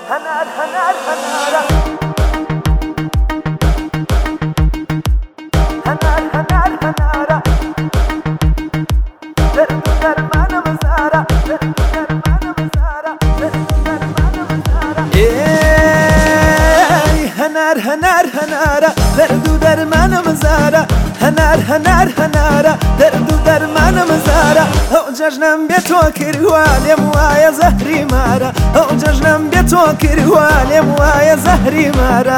هنار هنار هنارا هنار هنار هنارا درد درمان مزارا درد درمان مزارا درد درمان مزارا هنار هنار هنارا درد درمان مزارا هنار هنار هنارا درد درمان مزارا او ججنم بيتو كروالي موايا زهري مارا او ججنم بيتو كروالي موايا زهري مارا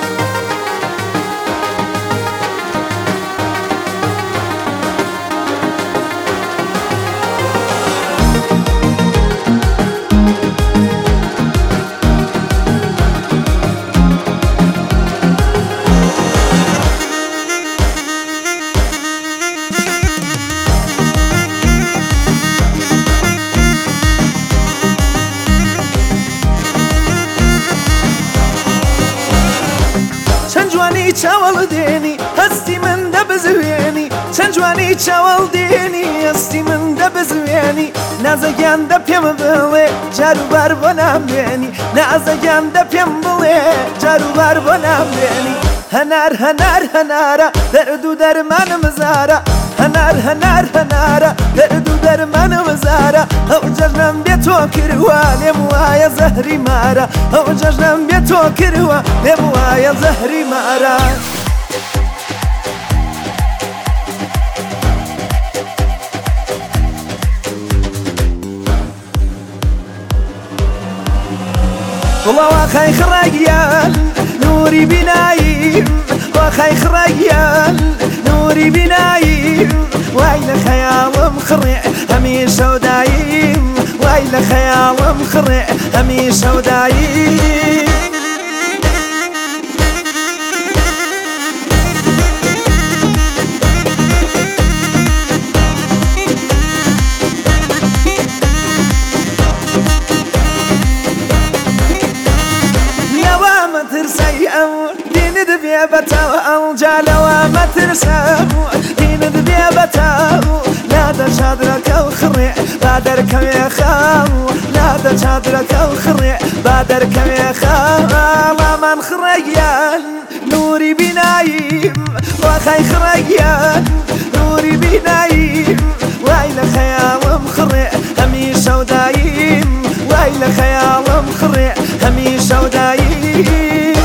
جوانی چاول دینی هستی من دبزوینی چند جوانی چاول دینی هستی من دبزوینی نازگان دپیم بله جارو بار بنام بینی نازگان دپیم بله جارو بار بنام بینی هنار هنار هنارا دردو درمان مزارا هنار هنار هنارا دردو درمان مزارا او ججنم بيتو كروالي موايا زهري مارا او ججنم بيتو كروالي موايا زهري مارا والله واخي خريان نوري بنايم واخي خريان نوري بنايم ويل خيال مخرع هميشه ودايم ويل خيال مخرع هميشه ودايم بتاو جالوا ما ترسموا دين بتاو لا تشادرك وخرع بادرك يا خاو لا تشادرك وخرع بادرك يا خاو من خريان نوري بنايم وخي خريان نوري بنايم ويل خيال مخرع هميشه ودايم ويل خيال مخرع هميشه ودايم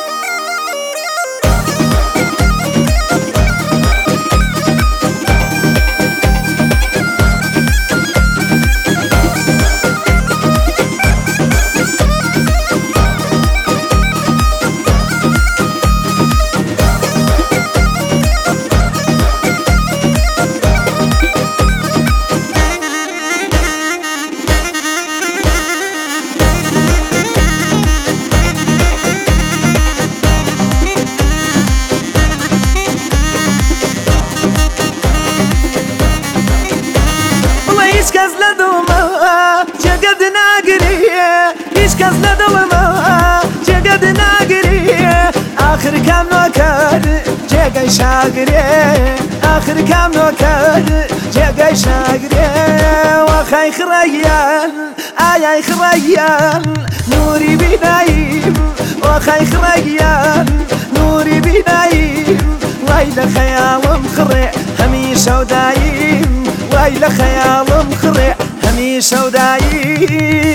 كاز لدلما جقد ناقري آخر كام نوكر جقاي شاقري آخر كام نوكر جقاي شاقري وخي خريان آي خريان نوري بنايم وخي خريان نوري بنايم ويل خيال مخرع هميشه ودايم ويل خيال مخرع هميشه ودايم